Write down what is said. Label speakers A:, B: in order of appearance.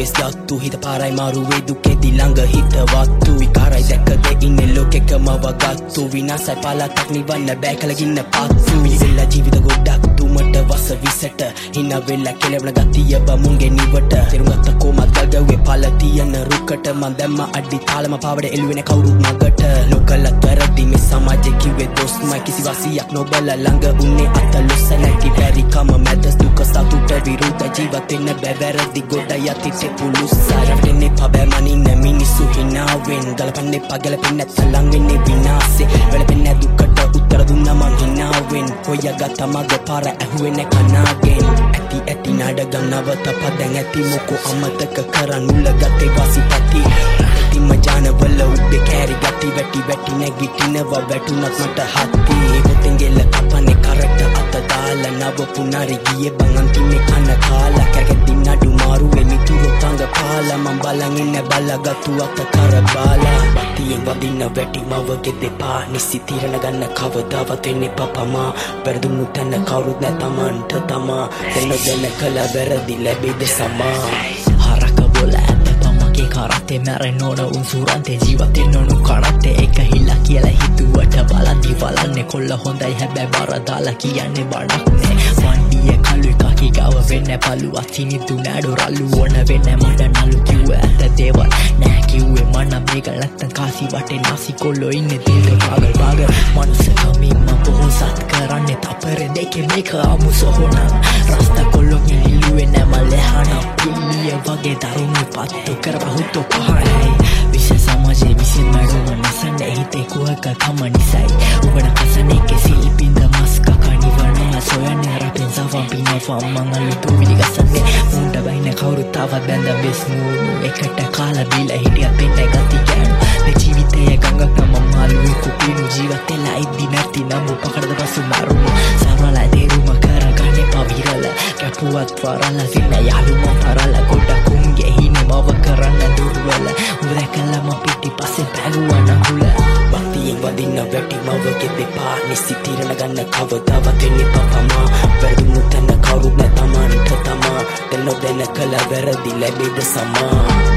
A: case ගත්තු හිත පාරයි මාරුවේ දුකේදී ළඟ හිතවත්තු විකාරයි දැක්කද ඉන්නේ ලෝකෙකම වගත්තු විනාසයි පාලක් නිවන්න බෑ කලගින්න පත්තු විසිලා ජීවිත ගොඩක් තුමට වස විසට හින වෙලා කෙලවන ගතිය බමුන්ගේ නිවට තෙරුම් ගත්ත කොමත් ගල්ගව්වේ පල තියන රුකට මන් දැම්ම අඩි තාලම පාවඩ එළුවෙන කවුරුත් මගට නොකලත් වැරදි මේ සමාජෙ කිව්වේ දොස්මයි කිසි වසියක් නොබල ළඟ උන්නේ අතලොස්ස නැති බැරිකම මැද දුක සතුට විරුද්ධ ජීවත් වෙන්න බෑ වැරදි ගොඩ යතිතේ පුළුස්සාර වෙන්නේ පබෑ මනින්න මිනිස්සු හිනාවෙන් ගලපන්නේ පගලපෙන්නේ නැත්නම් ලං වෙන්නේ විනාසේ වැළපෙන්නේ දුකට උත්තර දුන්නා මං හිනාවෙන් හොයගත්ත මග පාර ඇහුවෙන්නේ කනාගෙන් ඇති නාඩගම් නවත පදැන් ඇති මොකෝ අමතක කරන් උල්ලගත්තේ වාසිපති මජානවල උඩේ කෑරි ගති වැටි නැගිටිනවා වැටුණත් මට හත්ති පොතෙන් ගෙල්ල කපන්නේ කරට අත දාලා නව පුනාරි ගියේ බං අන්තිමේ කන කාලා කැරකෙද්දී නඩු මාරුවේ මිතුරු තංග පාලා මං බලන් ඉන්නේ බලගත්තු අත කරබාලා බතියෙන් වදින්න වැටි මවගේ දෙපා නිසි තීරණ ගන්න කවදාවත් එන්නේ පපමා වැරදුණු තැන කවුරුත් නැ තමන්ට තමා දෙන්න කළ වැරදි ලැබෙද සමා
B: හරක බොල කරත්තේ මැරෙන්න ඕන උන්සුරන්තේ ජීවතෙන් නොනු කරත්තේ එක හිල්ලා කියලා හිතුවට බලද්දි බලන්නේ කොල්ල හොඳයි හැබැයි බර දාලා කියන්නේ බඩක් නෑ වන්ඩිය කළු එකකි ගව වෙන්න පළුවත් සිනිදු නෑඩෝ රල්ලු ඕන වෙන්න මට නලු කිව්ව ඇත්ත දේවල් නෑ කිව්වේ මන්න මේක නැත්තම් කාසි වටේ නාසි කොල්ලෝ ඉන්නේ දේව පාගල් මනුස්සකමින් මම බොහොසත් කරන්නේ තපරේ දෙකේ මේක ආමු සොහොන රස්ත කොල්ලෝ නිලුවේ නෑ මලහන පිල්ලිය වගේ දරුණු පත්තු කරපහු तो पहाड़ विषय समाजे विषय मड़ो नसन हिते कुहक कम निसाई उबड़ कसने के सिलिपिंद मस्क कानी वर्णा सोयने रपिन सफम पिनो फम मंगल तो विलि कसने मुंड बैने खौरुताव बंद बेस्मूनु එකට කාලා බීලා හිටිය පෙන්නේ ගති ගෑනු මේ ජීවිතයේ ගංගක් නම් මාළුවේ කුපිනු ජීවිතේලා ඉදි නැති නම් උපකරද පසු මරුණු සරලයි දේරුම කරගන්නේ පවිරල කැපුවත් වරල සින්න යාළුම තරල ගොඩක් උන්ගේ හිනේ මව කරන්න දුර්වල උරකලම පිටි පස්සේ පැගුවන හුල
A: බතියෙන් වදින්න වැටි මවගේ දෙපා නිසි තීරණ ගන්න කවදාවත් එන්නේ පපමා වැරදුණු තැන කවුරුත් නැ තමන්ට තමා දෙන්න කළ වැරදි ලැබෙද සමා